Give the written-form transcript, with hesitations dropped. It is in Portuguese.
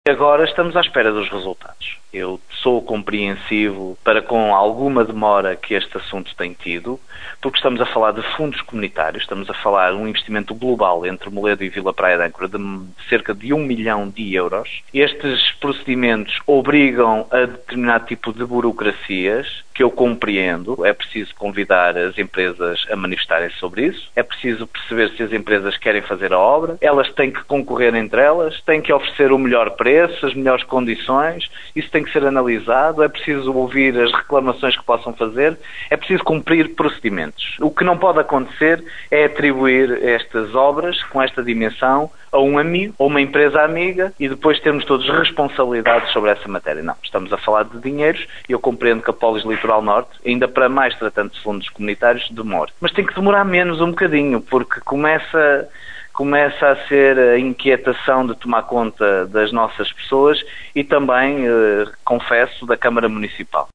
Agora estamos à espera dos resultados. Eu sou compreensivo para com alguma demora que este assunto tem tido, porque estamos a falar de fundos comunitários, estamos a falar de um investimento global entre Moledo e Vila Praia de Âncora de cerca de 1 milhão de euros. Estes procedimentos obrigam a determinado tipo de burocracias, que eu compreendo. É preciso convidar as empresas a manifestarem sobre isso, é preciso perceber se as empresas querem fazer a obra, elas têm que concorrer entre elas, têm que oferecer o melhor preço, as melhores condições, isso tem que ser analisado, é preciso ouvir as reclamações que possam fazer, é preciso cumprir procedimentos. O que não pode acontecer é atribuir estas obras com esta dimensão a um amigo ou uma empresa amiga e depois termos todos responsabilidades sobre essa matéria. Não, estamos a falar de dinheiros e eu compreendo que a Polis Litoral Norte, ainda para mais tratando de fundos comunitários, demora. Mas tem que demorar menos um bocadinho, porque começa a ser a inquietação de tomar conta das nossas pessoas e também, confesso, da Câmara Municipal.